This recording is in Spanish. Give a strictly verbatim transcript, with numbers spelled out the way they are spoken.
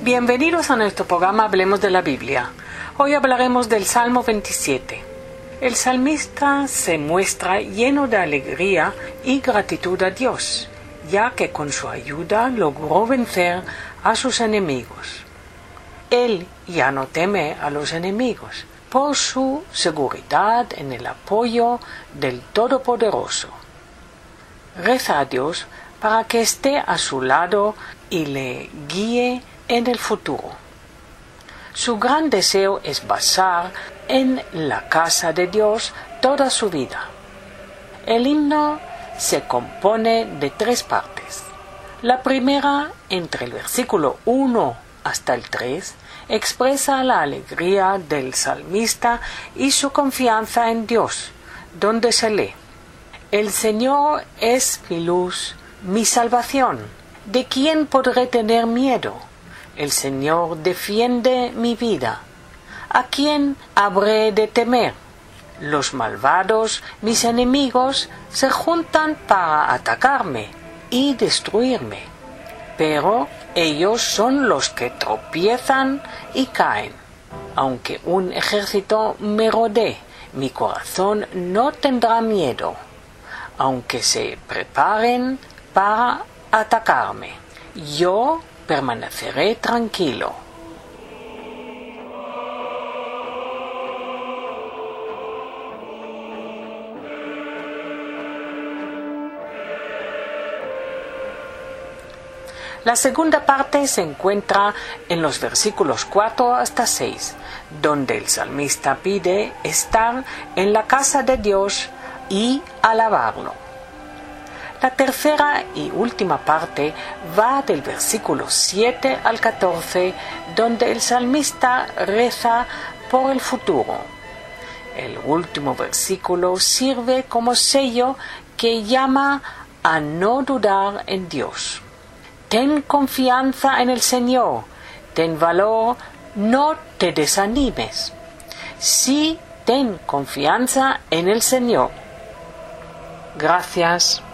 Bienvenidos a nuestro programa Hablemos de la Biblia. Hoy hablaremos del Salmo veintisiete. El salmista se muestra lleno de alegría y gratitud a Dios, ya que con su ayuda logró vencer a sus enemigos. Él ya no teme a los enemigos por su seguridad en el apoyo del Todopoderoso. Reza a Dios para que esté a su lado y le guíe en el futuro. Su gran deseo es pasar en la casa de Dios toda su vida. El himno se compone de tres partes. La primera, entre el versículo uno hasta el tres, expresa la alegría del salmista y su confianza en Dios, donde se lee: El Señor es mi luz, mi salvación. ¿De quién podré tener miedo? El Señor defiende mi vida. ¿A quién habré de temer? Los malvados, mis enemigos, se juntan para atacarme y destruirme. Pero ellos son los que tropiezan y caen. Aunque un ejército me rodee, mi corazón no tendrá miedo. Aunque se preparen para atacarme, yo permaneceré tranquilo. La segunda parte se encuentra en los versículos cuatro hasta seis, donde el salmista pide estar en la casa de Dios y alabarlo. La tercera y última parte va del versículo siete al catorce, donde el salmista reza por el futuro. El último versículo sirve como sello que llama a no dudar en Dios. Ten confianza en el Señor, ten valor, no te desanimes. Sí, ten confianza en el Señor. Gracias.